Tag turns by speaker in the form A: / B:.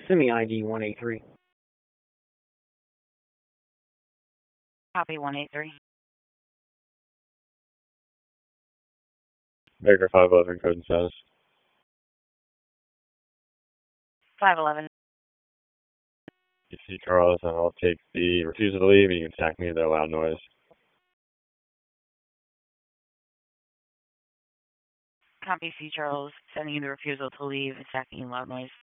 A: Send me ID 183.
B: Copy 183.
C: Baker 511, code and status.
B: 511.
C: You see Charles, and I'll take the refusal to leave, and you can stack me the loud noise.
B: Copy C. Charles, sending you the refusal to leave and stacking loud noise.